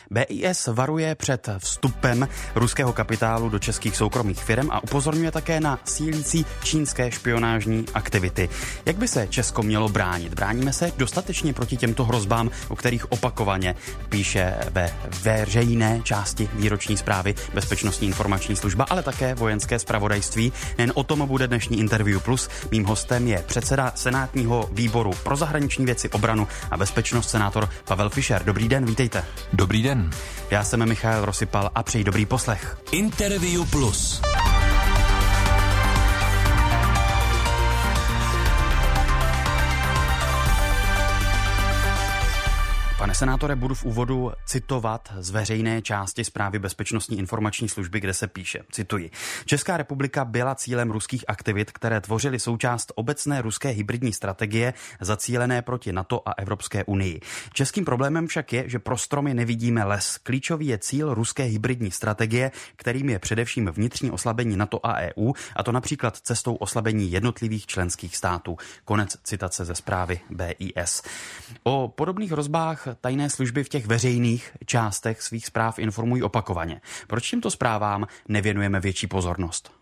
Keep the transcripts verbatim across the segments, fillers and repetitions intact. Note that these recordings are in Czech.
B I S varuje před vstupem ruského kapitálu do českých soukromých firm a upozorňuje také na sílící čínské špionážní aktivity. Jak by se Česko mělo bránit? Bráníme se dostatečně proti těmto hrozbám, o kterých opakovaně píše ve veřejné části výroční zprávy Bezpečnostní informační služba, ale také Vojenské zpravodajství. Jen o tom bude dnešní Interview Plus. Mým hostem je předseda Senátního výboru pro zahraniční věci, obranu a bezpečnost, senátor Pavel Fischer. Dobrý den, vítejte. Dobrý den. Já jsem Michael Rosypal a přeji dobrý poslech. Interview Plus. Pane senátore, budu v úvodu citovat z veřejné části zprávy Bezpečnostní informační služby, kde se píše, cituji: Česká republika byla cílem ruských aktivit, které tvořily součást obecné ruské hybridní strategie zacílené proti NATO a Evropské unii. Českým problémem však je, že pro stromy nevidíme les. Klíčový je cíl ruské hybridní strategie, kterým je především vnitřní oslabení NATO a E U, a to například cestou oslabení jednotlivých členských států. Konec citace ze zprávy B I S. O podobných hrozbách tajné služby v těch veřejných částech svých zpráv informují opakovaně. Proč těmto zprávám nevěnujeme větší pozornost?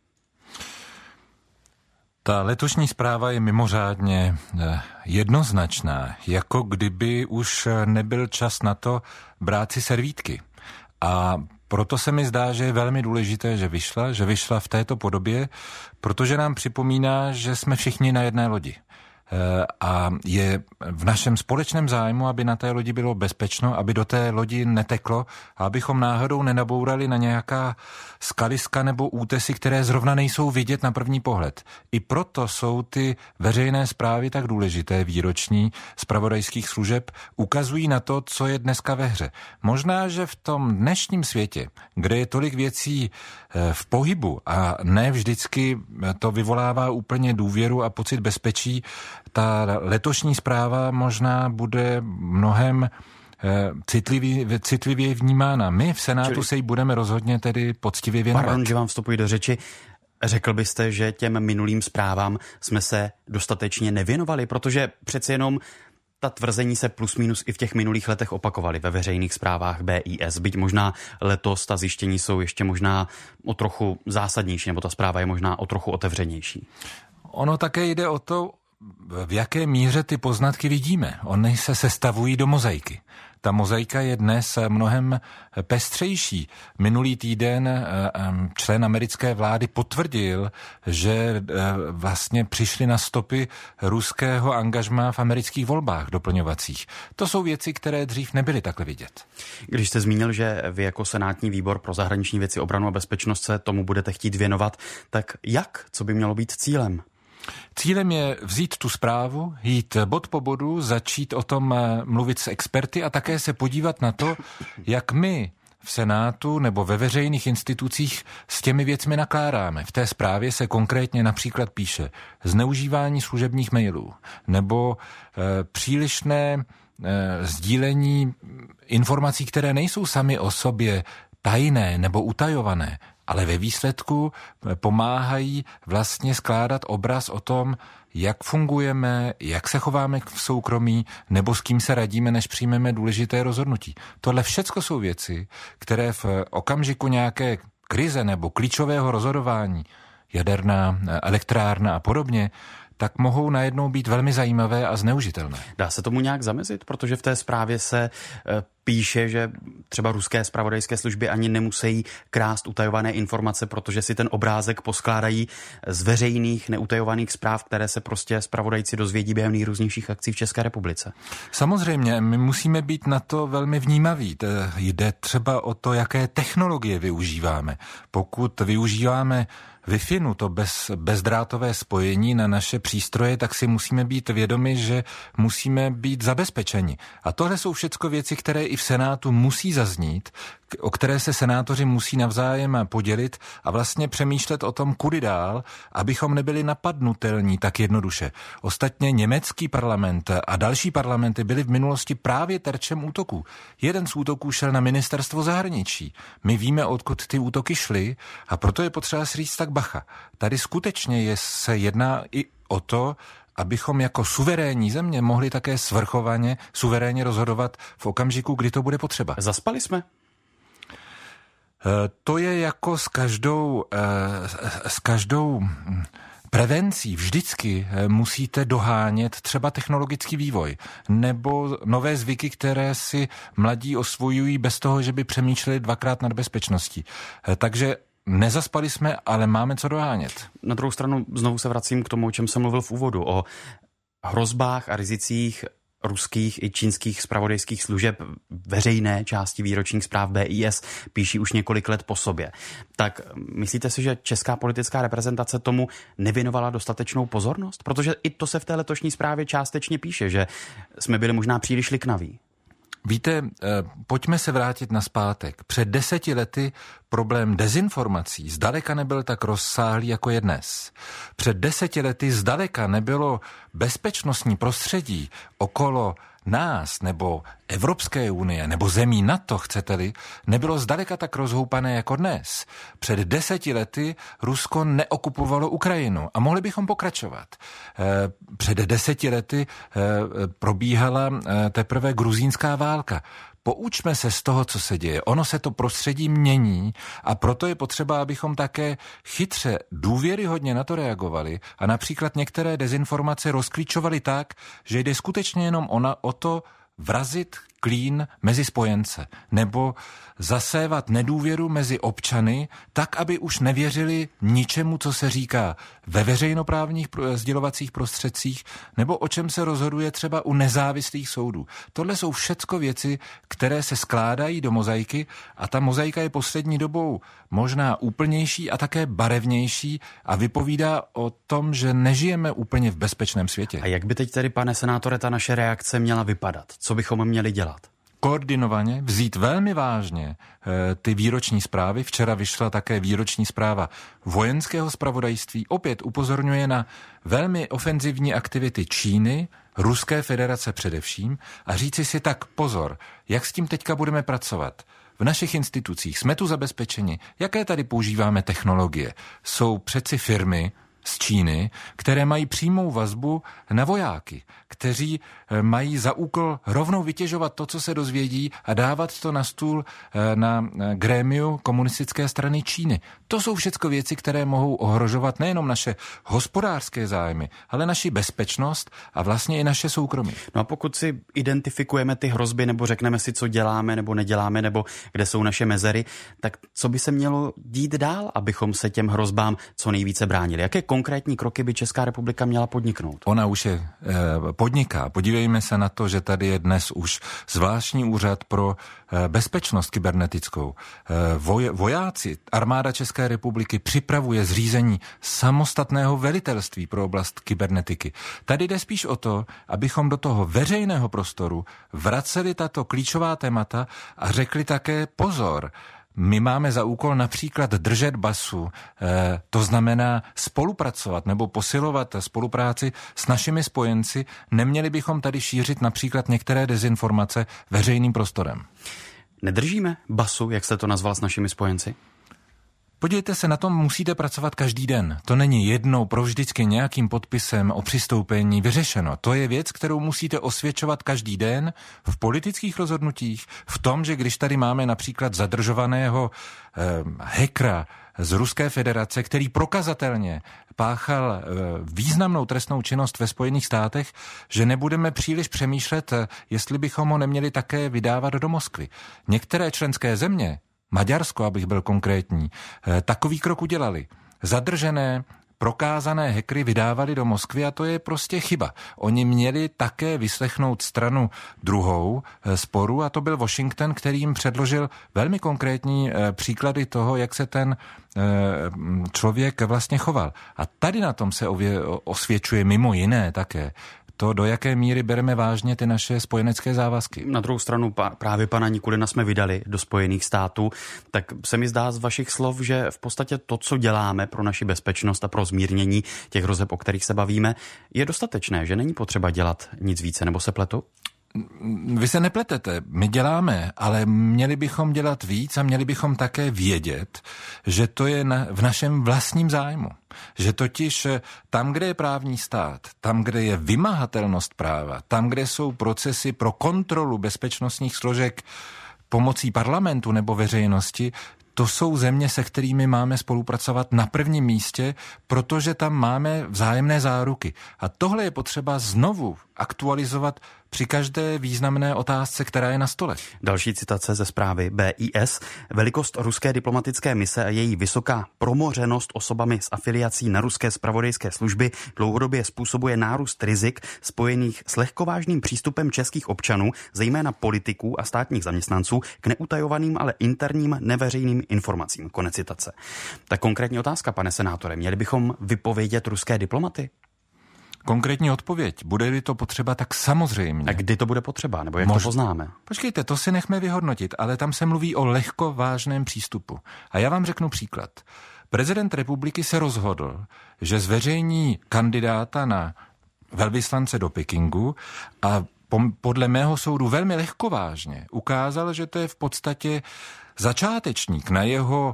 Ta letošní zpráva je mimořádně jednoznačná, jako kdyby už nebyl čas na to brát si servítky. A proto se mi zdá, že je velmi důležité, že vyšla, že vyšla v této podobě, protože nám připomíná, že jsme všichni na jedné lodi. A je v našem společném zájmu, aby na té lodi bylo bezpečno, aby do té lodi neteklo a abychom náhodou nenabourali na nějaká skaliska nebo útesy, které zrovna nejsou vidět na první pohled. I proto jsou ty veřejné zprávy tak důležité, výroční, zpravodajských služeb, ukazují na to, co je dneska ve hře. Možná, že v tom dnešním světě, kde je tolik věcí v pohybu a ne vždycky to vyvolává úplně důvěru a pocit bezpečí, ta letošní zpráva možná bude mnohem citlivě, citlivě vnímána. My v Senátu Čili... se jí budeme rozhodně tedy poctivě věnovat. Pardon, že vám vstupuji do řeči. Řekl byste, že těm minulým zprávám jsme se dostatečně nevěnovali, protože přeci jenom ta tvrzení se plus minus i v těch minulých letech opakovaly ve veřejných zprávách B I S. Byť možná letos ta zjištění jsou ještě možná o trochu zásadnější, nebo ta zpráva je možná o trochu otevřenější. Ono také jde o to, v jaké míře ty poznatky vidíme. Ony se sestavují do mozaiky. Ta mozaika je dnes mnohem pestřejší. Minulý týden člen americké vlády potvrdil, že vlastně přišli na stopy ruského angažmá v amerických volbách doplňovacích. To jsou věci, které dřív nebyly takhle vidět. Když jste zmínil, že vy jako Senátní výbor pro zahraniční věci, obranu a bezpečnost se tomu budete chtít věnovat, tak jak? Co by mělo být cílem? Cílem je vzít tu zprávu, jít bod po bodu, začít o tom mluvit s experty a také se podívat na to, jak my v Senátu nebo ve veřejných institucích s těmi věcmi nakládáme. V té zprávě se konkrétně například píše zneužívání služebních mailů nebo e, přílišné e, sdílení informací, které nejsou sami o sobě tajné nebo utajované, ale ve výsledku pomáhají vlastně skládat obraz o tom, jak fungujeme, jak se chováme v soukromí, nebo s kým se radíme, než přijmeme důležité rozhodnutí. Tohle všecko jsou věci, které v okamžiku nějaké krize nebo klíčového rozhodování, jaderná elektrárna a podobně, tak mohou najednou být velmi zajímavé a zneužitelné. Dá se tomu nějak zamezit? Protože v té zprávě se e, píše, že třeba ruské zpravodajské služby ani nemusí krást utajované informace, protože si ten obrázek poskládají z veřejných neutajovaných zpráv, které se prostě zpravodajci dozvědí během nejrůznějších akcí v České republice. Samozřejmě, my musíme být na to velmi vnímaví. Jde třeba o to, jaké technologie využíváme. Pokud využíváme Wi-Fi, to bez, bezdrátové spojení na naše přístroje, tak si musíme být vědomi, že musíme být zabezpečeni. A tohle jsou všecko věci, které i v Senátu musí zaznít, o které se senátoři musí navzájem podělit a vlastně přemýšlet o tom, kudy dál, abychom nebyli napadnutelní tak jednoduše. Ostatně německý parlament a další parlamenty byly v minulosti právě terčem útoků. Jeden z útoků šel na ministerstvo zahraničí. My víme, odkud ty útoky šly, a proto je potřeba si říct tak bacha. Tady skutečně je, se jedná i o to, abychom jako suverénní země mohli také svrchovaně, suverénně rozhodovat v okamžiku, kdy to bude potřeba. Zaspali jsme? To je jako s každou, s každou prevencí. Vždycky musíte dohánět třeba technologický vývoj nebo nové zvyky, které si mladí osvojují bez toho, že by přemýšleli dvakrát nad bezpečností. Takže nezaspali jsme, ale máme co dohánět. Na druhou stranu znovu se vracím k tomu, o čem jsem mluvil v úvodu, o hrozbách a rizicích ruských i čínských zpravodajských služeb. Veřejné části výročních zpráv B I S píší už několik let po sobě. Tak myslíte si, že česká politická reprezentace tomu nevěnovala dostatečnou pozornost? Protože i to se v té letošní zprávě částečně píše, že jsme byli možná příliš liknaví. Víte, pojďme se vrátit nazpátek. Před deseti lety problém dezinformací zdaleka nebyl tak rozsáhlý, jako je dnes. Před deseti lety zdaleka nebylo bezpečnostní prostředí okolo nás nebo Evropské unie nebo zemí NATO, chcete-li, nebylo zdaleka tak rozhoupané jako dnes. Před deseti lety Rusko neokupovalo Ukrajinu a mohli bychom pokračovat. Před deseti lety probíhala teprve gruzínská válka. Poučme se z toho, co se děje. Ono se to prostředí mění a proto je potřeba, abychom také chytře, důvěryhodně na to reagovali a například některé dezinformace rozklíčovali tak, že jde skutečně jenom ona, o to vrazit klín mezi spojence nebo zasévat nedůvěru mezi občany tak, aby už nevěřili ničemu, co se říká ve veřejnoprávních sdělovacích prostředcích nebo o čem se rozhoduje třeba u nezávislých soudů. Tohle jsou všecko věci, které se skládají do mozaiky a ta mozaika je poslední dobou možná úplnější a také barevnější a vypovídá o tom, že nežijeme úplně v bezpečném světě. A jak by teď tedy, pane senátore, ta naše reakce měla vypadat? Co bychom měli dělat? Koordinovaně, vzít velmi vážně e, ty výroční zprávy. Včera vyšla také výroční zpráva vojenského zpravodajství. Opět upozorňuje na velmi ofenzivní aktivity Číny, Ruské federace především a říci si tak pozor, jak s tím teďka budeme pracovat. V našich institucích jsme tu zabezpečeni. Jaké tady používáme technologie? Jsou přeci firmy z Číny, které mají přímou vazbu na vojáky, kteří mají za úkol rovnou vytěžovat to, co se dozvědí a dávat to na stůl na grémiu komunistické strany Číny. To jsou všechno věci, které mohou ohrožovat nejenom naše hospodářské zájmy, ale naši bezpečnost a vlastně i naše soukromí. No a pokud si identifikujeme ty hrozby nebo řekneme si, co děláme nebo neděláme, nebo kde jsou naše mezery, tak co by se mělo dít dál, abychom se těm hrozbám co nejvíce bránili? Jaké konkrétní kroky by Česká republika měla podniknout? Ona už je eh, podniká. Podívejme se na to, že tady je dnes už zvláštní úřad pro eh, bezpečnost kybernetickou. Eh, voj, vojáci, armáda České republiky připravuje zřízení samostatného velitelství pro oblast kybernetiky. Tady jde spíš o to, abychom do toho veřejného prostoru vraceli tato klíčová témata a řekli také pozor. My máme za úkol například držet basu, eh, to znamená spolupracovat nebo posilovat spolupráci s našimi spojenci. Neměli bychom tady šířit například některé dezinformace veřejným prostorem. Nedržíme basu, jak jste to nazval, s našimi spojenci? Podívejte se, na tom musíte pracovat každý den. To není jednou provždycky nějakým podpisem o přistoupení vyřešeno. To je věc, kterou musíte osvědčovat každý den v politických rozhodnutích, v tom, že když tady máme například zadržovaného eh, hackera z Ruské federace, který prokazatelně páchal eh, významnou trestnou činnost ve Spojených státech, že nebudeme příliš přemýšlet, eh, jestli bychom ho neměli také vydávat do Moskvy. Některé členské země, Maďarsko, abych byl konkrétní, takový krok udělali. Zadržené, prokázané hackery vydávali do Moskvy a to je prostě chyba. Oni měli také vyslechnout stranu druhou sporu a to byl Washington, který jim předložil velmi konkrétní příklady toho, jak se ten člověk vlastně choval. A tady na tom se osvědčuje mimo jiné také to, do jaké míry bereme vážně ty naše spojenecké závazky. Na druhou stranu právě pana Nikulina jsme vydali do Spojených států, tak se mi zdá z vašich slov, že v podstatě to, co děláme pro naši bezpečnost a pro zmírnění těch hrozeb, o kterých se bavíme, je dostatečné, že není potřeba dělat nic více, nebo se pletu? vy se nepletete, my děláme, ale měli bychom dělat víc a měli bychom také vědět, že to je na, v našem vlastním zájmu. Že totiž tam, kde je právní stát, tam, kde je vymahatelnost práva, tam, kde jsou procesy pro kontrolu bezpečnostních složek pomocí parlamentu nebo veřejnosti, to jsou země, se kterými máme spolupracovat na prvním místě, protože tam máme vzájemné záruky. A tohle je potřeba znovu aktualizovat při každé významné otázce, která je na stole. Další citace ze zprávy B I S. Velikost ruské diplomatické mise a její vysoká promořenost osobami s afiliací na ruské zpravodajské služby dlouhodobě způsobuje nárůst rizik spojených s lehkovážným přístupem českých občanů, zejména politiků a státních zaměstnanců, k neutajovaným, ale interním neveřejným informacím. Konec citace. Tak konkrétní otázka, pane senátore. Měli bychom vypovědět ruské diplomaty? Konkrétní odpověď. Bude-li to potřeba, tak samozřejmě. A kdy to bude potřeba, nebo jak Mož... to poznáme? Počkejte, to si nechme vyhodnotit, ale tam se mluví o lehkovážném přístupu. A já vám řeknu příklad. Prezident republiky se rozhodl, že zveřejní kandidáta na velvyslance do Pekingu a podle mého soudu velmi lehkovážně ukázal, že to je v podstatě začátečník. Na jeho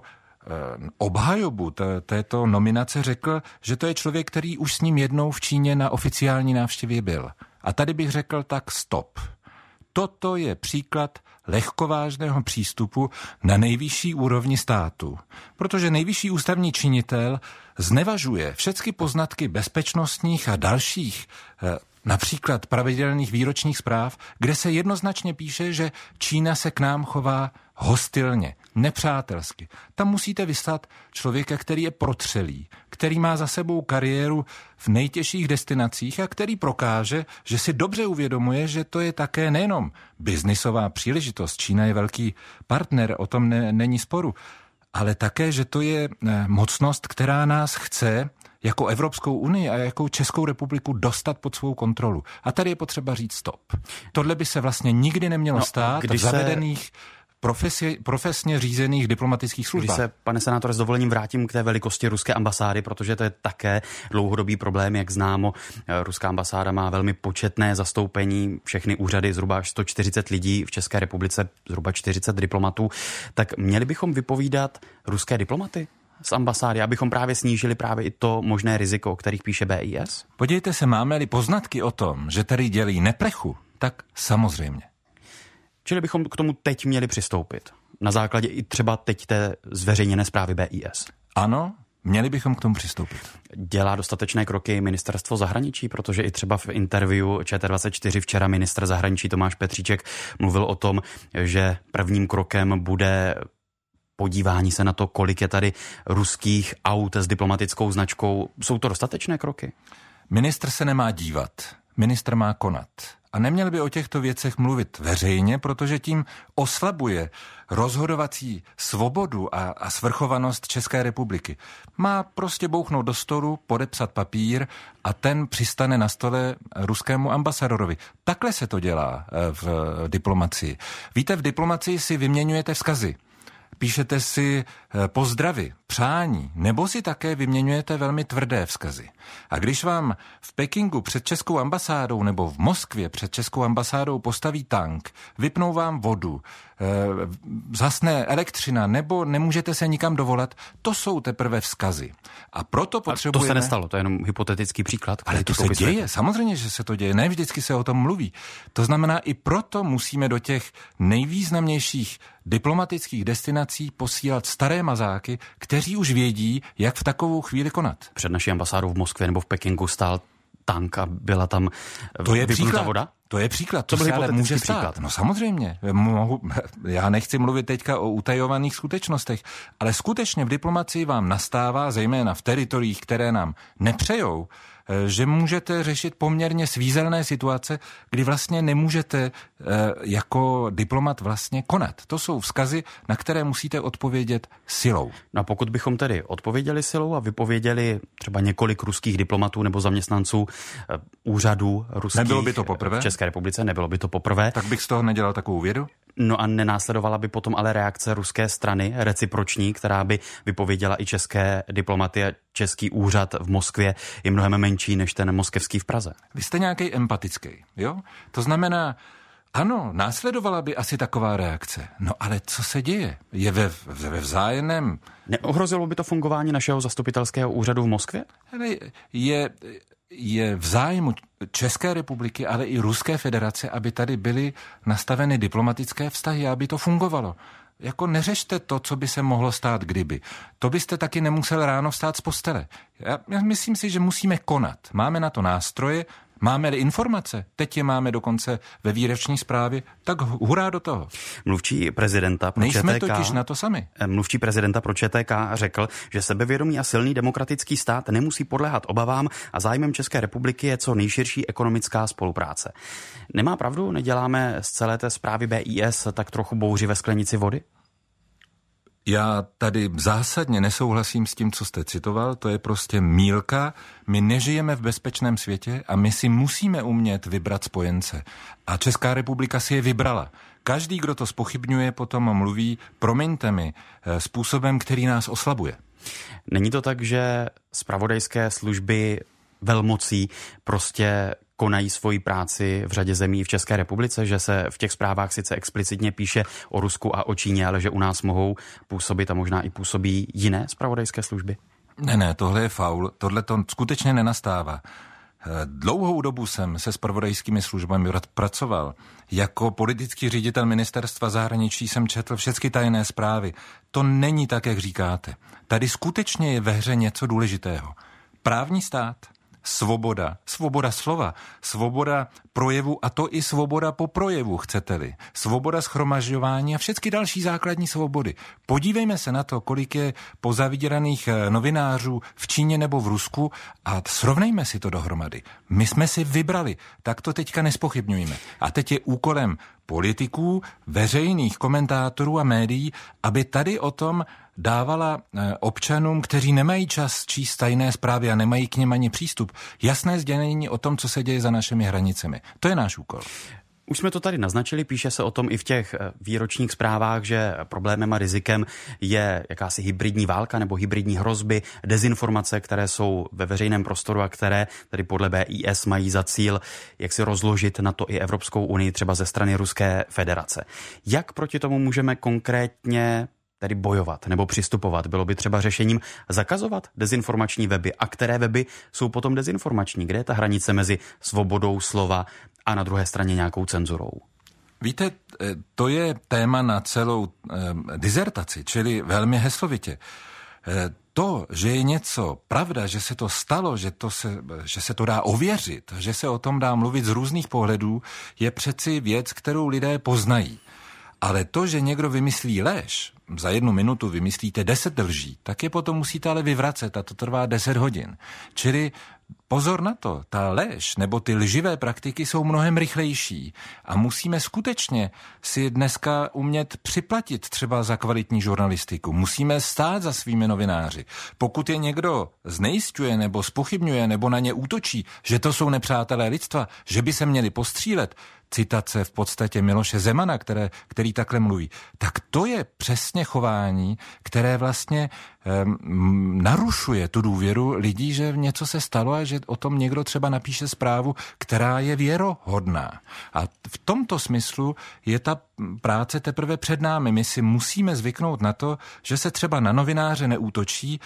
obhajobu této nominace řekl, že to je člověk, který už s ním jednou v Číně na oficiální návštěvě byl. A tady bych řekl tak stop. Toto je příklad lehkovážného přístupu na nejvyšší úrovni státu. Protože nejvyšší ústavní činitel znevažuje všechny poznatky bezpečnostních a dalších například pravidelných výročních zpráv, kde se jednoznačně píše, že Čína se k nám chová hostilně, nepřátelsky. Tam musíte vyslat člověka, který je protřelý, který má za sebou kariéru v nejtěžších destinacích a který prokáže, že si dobře uvědomuje, že to je také nejenom biznisová příležitost. Čína je velký partner, o tom ne, není sporu, ale také, že to je mocnost, která nás chce jako Evropskou unii a jako Českou republiku dostat pod svou kontrolu. A tady je potřeba říct stop. Tohle by se vlastně nikdy nemělo no, stát v zavedených se... Profesi, profesně řízených diplomatických službách. Když se, pane senátore, s dovolením vrátím k té velikosti ruské ambasády, protože to je také dlouhodobý problém, jak známo. Ruská ambasáda má velmi početné zastoupení, všechny úřady, zhruba až sto čtyřicet lidí, v České republice zhruba čtyřicet diplomatů. Tak měli bychom vypovídat ruské diplomaty z ambasády, abychom právě snížili právě i to možné riziko, o kterých píše B I S? Podívejte se, máme-li poznatky o tom, že tady dělí neplechu, tak samozřejmě. Čili bychom k tomu teď měli přistoupit. Na základě i třeba teď té zveřejněné zprávy B I S. Ano, měli bychom k tomu přistoupit. Dělá dostatečné kroky ministerstvo zahraničí, protože i třeba v interview Č T dvacet čtyři včera ministr zahraničí Tomáš Petříček mluvil o tom, že prvním krokem bude podívání se na to, kolik je tady ruských aut s diplomatickou značkou. Jsou to dostatečné kroky? Ministr se nemá dívat. Ministr má konat. A neměl by o těchto věcech mluvit veřejně, protože tím oslabuje rozhodovací svobodu a, a svrchovanost České republiky. Má prostě bouchnout do stolu, podepsat papír a ten přistane na stole ruskému ambasadorovi. Takhle se to dělá v diplomacii. Víte, v diplomacii si vyměňujete vzkazy. Píšete si pozdravy, přání, nebo si také vyměňujete velmi tvrdé vzkazy. A když vám v Pekingu před českou ambasádou nebo v Moskvě před českou ambasádou postaví tank, vypnou vám vodu, zhasne elektřina nebo nemůžete se nikam dovolat, to jsou teprve vzkazy. A proto potřebujeme... A to se nestalo, to je jenom hypotetický příklad. Ale to se děje, samozřejmě, že se to děje, ne vždycky se o tom mluví. To znamená, i proto musíme do těch nejvýznamnějších diplomatických destinací posílat staré mazáky, kteří už vědí, jak v takovou chvíli konat. Před naší ambasádou v Moskvě nebo v Pekingu stál tank a byla tam to je vypnutá voda? To je příklad, to, to se ale může stát. Příklad. No samozřejmě, mohu, já nechci mluvit teďka o utajovaných skutečnostech, ale skutečně v diplomacii vám nastává, zejména v teritoriích, které nám nepřejou, že můžete řešit poměrně svízelné situace, kdy vlastně nemůžete jako diplomat vlastně konat. To jsou vzkazy, na které musíte odpovědět silou. No a pokud bychom tedy odpověděli silou a vypověděli třeba několik ruských diplomatů nebo zaměstnanců úřadů ruských... Nebylo by to poprvé? V České republice, nebylo by to poprvé. Tak bych z toho nedělal takovou vědu? No a nenásledovala by potom ale reakce ruské strany, reciproční, která by vypověděla i české diplomaty a český úřad v Moskvě je mnohem menší než ten moskevský v Praze. Vy jste nějaký empatický, jo? To znamená, Ano, následovala by asi taková reakce. No ale co se děje? Je ve, ve vzájemném... Neohrozilo by to fungování našeho zastupitelského úřadu v Moskvě? Hele, je, je v zájmu České republiky, ale i Ruské federace, aby tady byly nastaveny diplomatické vztahy, aby to fungovalo. Jako neřešte to, co by se mohlo stát kdyby. To byste taky nemusel ráno vstát z postele. Já, já myslím si, že musíme konat. Máme na to nástroje, máme-li informace, teď je máme dokonce ve výroční zprávě, tak hurá do toho. Mluvčí prezidenta pro Nejsme ČTK, totiž na to sami. Mluvčí prezidenta pro ČTK řekl, že sebevědomý a silný demokratický stát nemusí podléhat obavám a zájmem České republiky je co nejširší ekonomická spolupráce. Nemá pravdu? Neděláme z celé té zprávy B I S tak trochu bouři ve sklenici vody? Já tady zásadně nesouhlasím s tím, co jste citoval, to je prostě mýlka. My nežijeme v bezpečném světě a my si musíme umět vybrat spojence. A Česká republika si je vybrala. Každý, kdo to zpochybňuje, potom mluví, promiňte mi, způsobem, který nás oslabuje. Není to tak, že zpravodajské služby velmocí prostě konají svoji práci v řadě zemí v České republice, že se v těch zprávách sice explicitně píše o Rusku a o Číně, ale že u nás mohou působit a možná i působí jiné zpravodajské služby? Ne, ne, tohle je faul, tohle to skutečně nenastává. Dlouhou dobu jsem se zpravodajskými službami pracoval. Jako politický ředitel ministerstva zahraničí jsem četl všechny tajné zprávy. To není tak, jak říkáte. Tady skutečně je ve hře něco důležitého. Právní stát, svoboda, svoboda slova, svoboda projevu a to i svoboda po projevu, chcete-li. Svoboda shromažďování a všechny další základní svobody. Podívejme se na to, kolik je pozavíraných novinářů v Číně nebo v Rusku a srovnejme si to dohromady. My jsme si vybrali, tak to teďka nespochybňujeme. A teď je úkolem politiků, veřejných komentátorů a médií, aby tady o tom dávala občanům, kteří nemají čas číst tajné zprávy a nemají k něm ani přístup, jasné sdělení o tom, co se děje za našimi hranicemi. To je náš úkol. Už jsme to tady naznačili, píše se o tom i v těch výročních zprávách, že problémem a rizikem je jakási hybridní válka nebo hybridní hrozby, dezinformace, které jsou ve veřejném prostoru a které tady podle B I S mají za cíl, jak si rozložit na to i Evropskou unii třeba ze strany Ruské federace. Jak proti tomu můžeme konkrétně tedy bojovat nebo přistupovat? Bylo by třeba řešením zakazovat dezinformační weby. A které weby jsou potom dezinformační? Kde je ta hranice mezi svobodou slova a na druhé straně nějakou cenzurou? Víte, to je téma na celou eh, dizertaci, čili velmi heslovitě. Eh, to, že je něco pravda, že se to stalo, že, to se, že se to dá ověřit, že se o tom dá mluvit z různých pohledů, je přeci věc, kterou lidé poznají. Ale to, že někdo vymyslí lež, za jednu minutu vymyslíte deset lží, tak je potom musíte ale vyvracet a to trvá deset hodin. Čili pozor na to, ta lež nebo ty lživé praktiky jsou mnohem rychlejší a musíme skutečně si dneska umět připlatit třeba za kvalitní žurnalistiku. Musíme stát za svými novináři. Pokud je někdo znejisťuje nebo zpochybňuje nebo na ně útočí, že to jsou nepřátelé lidstva, že by se měli postřílet, citace v podstatě Miloše Zemana, které, který takhle mluví, tak to je přesně chování, které vlastně um, narušuje tu důvěru lidí, že něco se stalo a že o tom někdo třeba napíše zprávu, která je věrohodná. A v tomto smyslu je ta práce teprve před námi. My si musíme zvyknout na to, že se třeba na novináře neútočí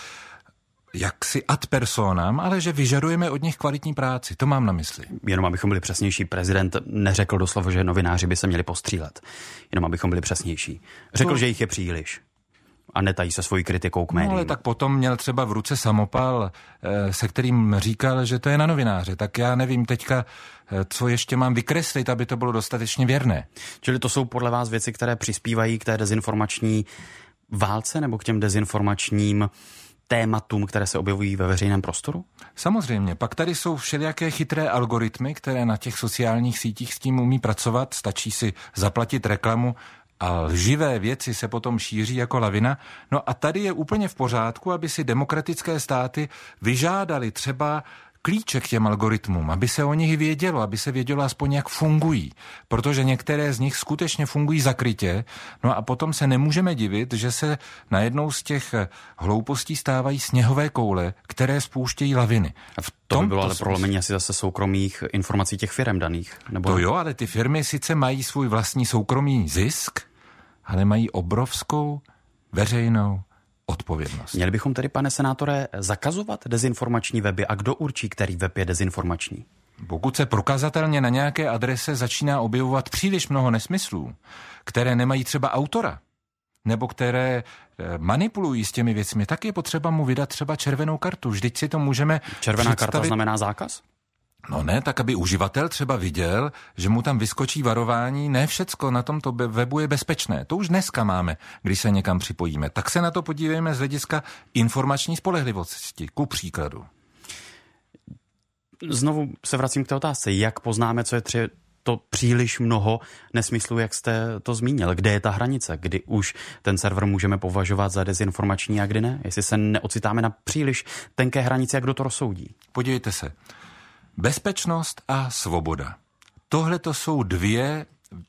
jaksi ad personam, ale že vyžadujeme od nich kvalitní práci. To mám na mysli. Jenom abychom byli přesnější, prezident neřekl doslova, že novináři by se měli postřílet. Jenom abychom byli přesnější. Řekl, no, že jich je příliš. A netají se svojí kritikou k médiím. No, ale tak potom měl třeba v ruce samopal, se kterým říkal, že to je na novináře. Tak já nevím teďka, co ještě mám vykreslit, aby to bylo dostatečně věrné. Čili to jsou podle vás věci, které přispívají k té dezinformační válce nebo k těm dezinformačním tématům, které se objevují ve veřejném prostoru? Samozřejmě. Pak tady jsou všelijaké chytré algoritmy, které na těch sociálních sítích s tím umí pracovat. Stačí si zaplatit reklamu a lživé věci se potom šíří jako lavina. No a tady je úplně v pořádku, aby si demokratické státy vyžádali třeba klíče k těm algoritmům, aby se o nich vědělo, aby se vědělo aspoň, jak fungují. Protože některé z nich skutečně fungují zakrytě, no a potom se nemůžeme divit, že se najednou z těch hloupostí stávají sněhové koule, které spouštějí laviny. A v to by bylo ale prolomení asi zase soukromých informací těch firem daných. Nebo... To jo, ale ty firmy sice mají svůj vlastní soukromý zisk, ale mají obrovskou veřejnou odpovědnost. Měli bychom tedy, pane senátore, zakazovat dezinformační weby a kdo určí, který web je dezinformační? Pokud se prokazatelně na nějaké adrese začíná objevovat příliš mnoho nesmyslů, které nemají třeba autora, nebo které manipulují s těmi věcmi, tak je potřeba mu vydat třeba červenou kartu. Vždyť si to můžeme Červená představit... karta znamená zákaz? No ne, tak aby uživatel třeba viděl, že mu tam vyskočí varování, ne všecko na tomto webu je bezpečné. To už dneska máme, když se někam připojíme. Tak se na to podívejme z hlediska informační spolehlivosti, ku příkladu. Znovu se vracím k té otázce. Jak poznáme, co je třeba to příliš mnoho nesmyslů, jak jste to zmínil? Kde je ta hranice? Kdy už ten server můžeme považovat za dezinformační a kdy ne? Jestli se neocitáme na příliš tenké hranici, jak kdo to rozsoudí? Podívejte se. Bezpečnost a svoboda. Tohle to jsou dvě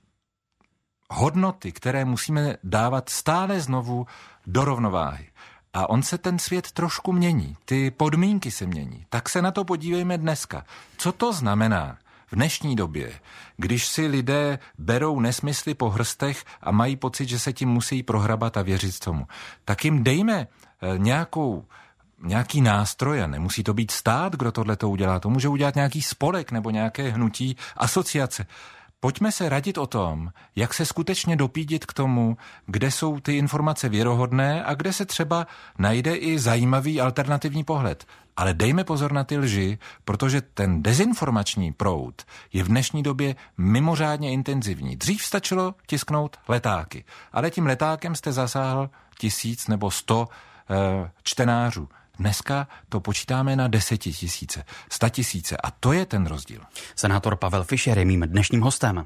hodnoty, které musíme dávat stále znovu do rovnováhy. A on se ten svět trošku mění. Ty podmínky se mění. Tak se na to podívejme dneska. Co to znamená v dnešní době, když si lidé berou nesmysly po hrstech a mají pocit, že se tím musí prohrabat a věřit tomu? Tak jim dejme nějakou nějaký nástroj, a nemusí to být stát, kdo tohleto udělá, to může udělat nějaký spolek nebo nějaké hnutí, asociace. Pojďme se radit o tom, jak se skutečně dopídit k tomu, kde jsou ty informace věrohodné a kde se třeba najde i zajímavý alternativní pohled. Ale dejme pozor na ty lži, protože ten dezinformační proud je v dnešní době mimořádně intenzivní. Dřív stačilo tisknout letáky, ale tím letákem jste zasáhl tisíc nebo sto e, čtenářů. Dneska to počítáme na desetitisíce, statisíce a to je ten rozdíl. Senátor Pavel Fischer je mým dnešním hostem.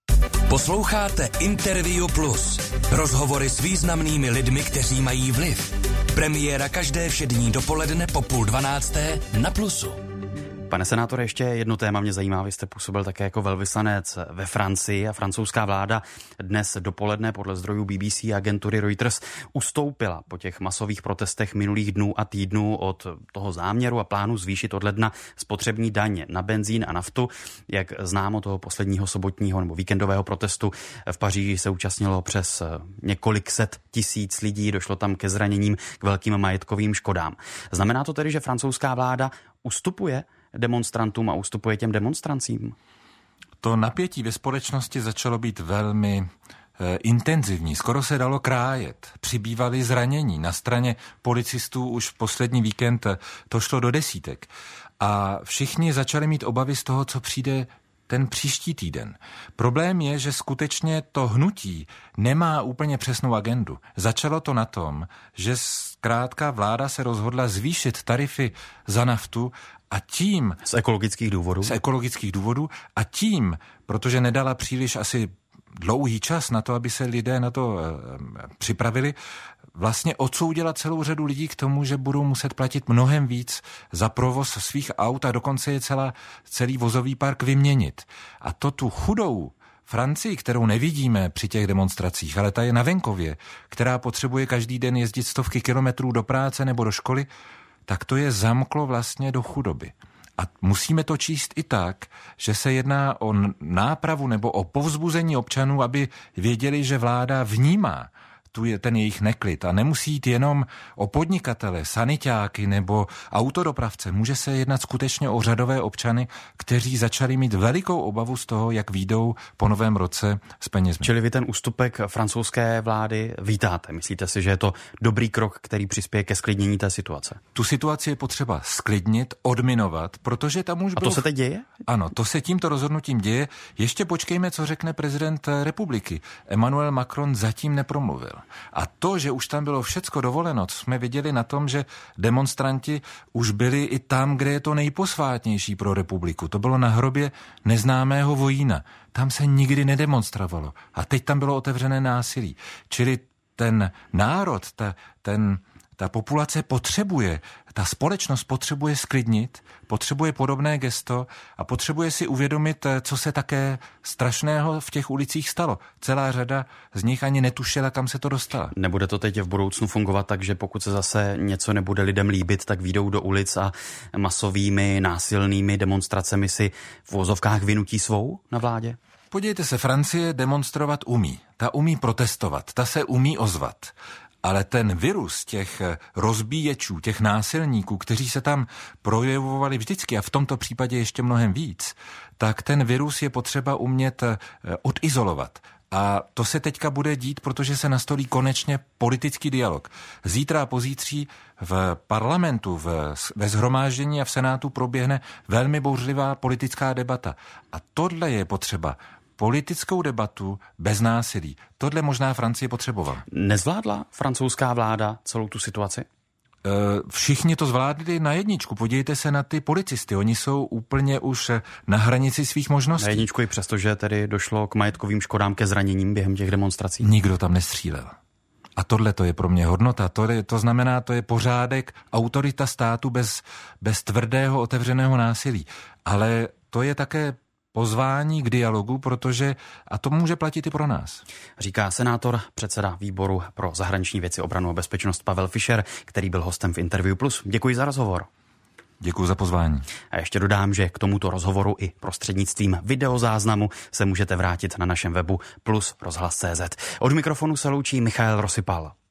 Posloucháte Interview Plus. Rozhovory s významnými lidmi, kteří mají vliv. Premiéra každé všední dopoledne po půl dvanácté na Plusu. Pane senátore, ještě jedno téma mě zajímá. Vy jste působil také jako velvyslanec ve Francii a francouzská vláda dnes dopoledne podle zdrojů B B C a agentury Reuters ustoupila po těch masových protestech minulých dnů a týdnů od toho záměru a plánu zvýšit od ledna spotřební daň na benzín a naftu. Jak známo toho posledního sobotního nebo víkendového protestu v Paříži se účastnilo přes několik set tisíc lidí, došlo tam ke zraněním, k velkým majetkovým škodám. Znamená to tedy, že francouzská vláda ustupuje demonstrantům a ustupuje těm demonstrancím? To napětí ve společnosti začalo být velmi e, intenzivní. Skoro se dalo krájet. Přibývaly zranění. Na straně policistů už v poslední víkend to šlo do desítek. A všichni začali mít obavy z toho, co přijde ten příští týden. Problém je, že skutečně to hnutí nemá úplně přesnou agendu. Začalo to na tom, že zkrátka vláda se rozhodla zvýšit tarify za naftu a tím... Z ekologických důvodů? Z ekologických důvodů a tím, protože nedala příliš asi dlouhý čas na to, aby se lidé na to e, připravili, vlastně odsoudila celou řadu lidí k tomu, že budou muset platit mnohem víc za provoz svých aut a dokonce je celá, celý vozový park vyměnit. A to tu chudou Francii, kterou nevidíme při těch demonstracích, ale ta je na venkově, která potřebuje každý den jezdit stovky kilometrů do práce nebo do školy, tak to je zamklo vlastně do chudoby. A musíme to číst i tak, že se jedná o nápravu nebo o povzbuzení občanů, aby věděli, že vláda vnímá tu je ten jejich neklid a nemusí jít jenom o podnikatele, saniťáky nebo autodopravce. Může se jednat skutečně o řadové občany, kteří začali mít velikou obavu z toho, jak výjdou po novém roce s penězmi. Čili vy ten ústupek francouzské vlády vítáte? Myslíte si, že je to dobrý krok, který přispěje ke sklidnění té situace? Tu situaci je potřeba sklidnit, odminovat, protože tam už A to bylo... se teď děje? Ano, to se tímto rozhodnutím děje. Ještě počkejme, co řekne prezident republiky. Emmanuel Macron zatím nepromluvil. A to, že už tam bylo všecko dovoleno, co jsme viděli na tom, že demonstranti už byli i tam, kde je to nejposvátnější pro republiku. To bylo na hrobě neznámého vojína. Tam se nikdy nedemonstrovalo. A teď tam bylo otevřené násilí. Čili ten národ, ta, ten, ta populace potřebuje, ta společnost potřebuje sklidnit, potřebuje podobné gesto a potřebuje si uvědomit, co se také strašného v těch ulicích stalo. Celá řada z nich ani netušila, kam se to dostala. Nebude to teď v budoucnu fungovat tak, že pokud se zase něco nebude lidem líbit, tak vyjdou do ulic a masovými násilnými demonstracemi si v uvozovkách vynutí svou na vládě? Podívejte se, Francie demonstrovat umí. Ta umí protestovat, ta se umí ozvat. Ale ten virus těch rozbíječů, těch násilníků, kteří se tam projevovali vždycky a v tomto případě ještě mnohem víc, tak ten virus je potřeba umět odizolovat. A to se teďka bude dít, protože se nastolí konečně politický dialog. Zítra a pozítří v parlamentu, v, ve shromáždění a v senátu proběhne velmi bouřlivá politická debata. A tohle je potřeba. Politickou debatu bez násilí. Tohle možná Francie potřebovala. Nezvládla francouzská vláda celou tu situaci? Všichni to zvládli na jedničku. Podívejte se na ty policisty. Oni jsou úplně už na hranici svých možností. Na jedničku i přesto, že tedy došlo k majetkovým škodám, ke zraněním během těch demonstrací. Nikdo tam nestřílel. A tohle to je pro mě hodnota. To, je, to znamená, to je pořádek, autorita státu bez, bez tvrdého, otevřeného násilí. Ale to je také pozvání k dialogu, protože a to může platit i pro nás. Říká senátor, předseda výboru pro zahraniční věci, obranu a bezpečnost Pavel Fischer, který byl hostem v Interview Plus. Děkuji za rozhovor. Děkuji za pozvání. A ještě dodám, že k tomuto rozhovoru i prostřednictvím videozáznamu se můžete vrátit na našem webu plus rozhlas tečka cé zet. Od mikrofonu se loučí Michael Rosypal.